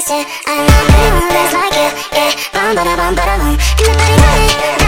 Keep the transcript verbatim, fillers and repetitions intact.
this shit. I know anyone that's like you, yeah. Bum, bada, bum, bada, bum. And the body, body,